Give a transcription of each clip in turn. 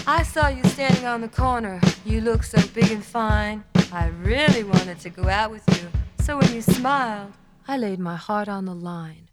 I saw you standing on the corner. You looked so big and fine. I really wanted to go out with you. So when you smiled, I laid my heart on the line.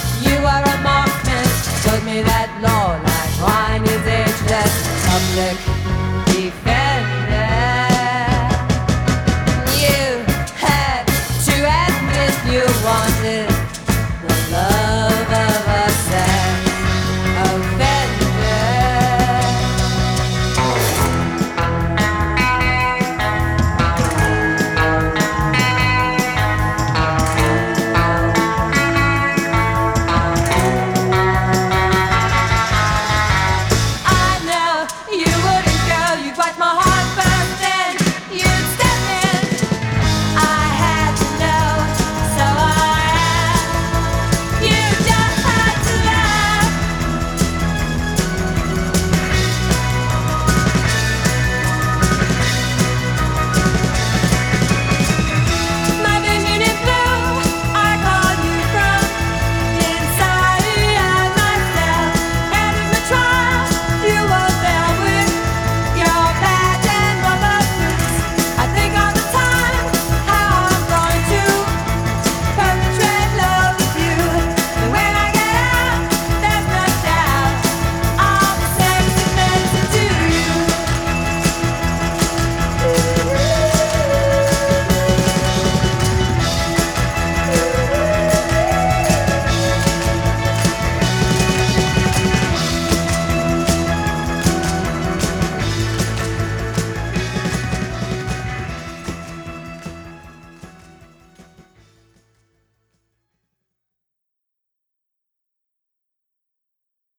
That law like wine is ageless. Public